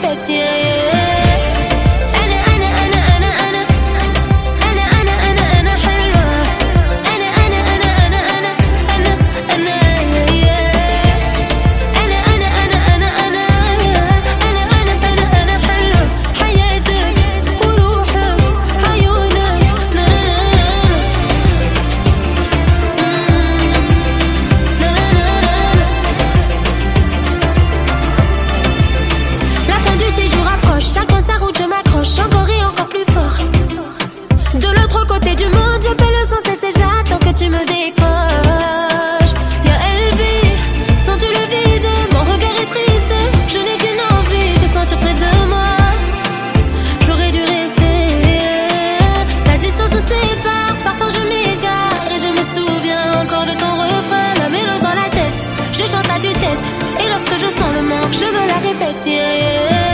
répète, yeah, yeah. أنا حلوة. أنا حلوة. حياتك وروحك عيونك. La fin du séjour approche, chacun sa route, je m'accroche encore et encore plus fort. De l'autre côté du monde, j'appelle sans cesse et j'attends que tu me décroches. Y'a LB, sens-tu le vide? Mon regard est triste, je n'ai qu'une envie, te sentir près de moi. J'aurais dû rester. La distance nous sépare, parfois je m'égare et je me souviens encore de ton refrain, la mélodie dans la tête. Je chante à tue-tête et lorsque je sens le manque, je me la répète, yeah, yeah.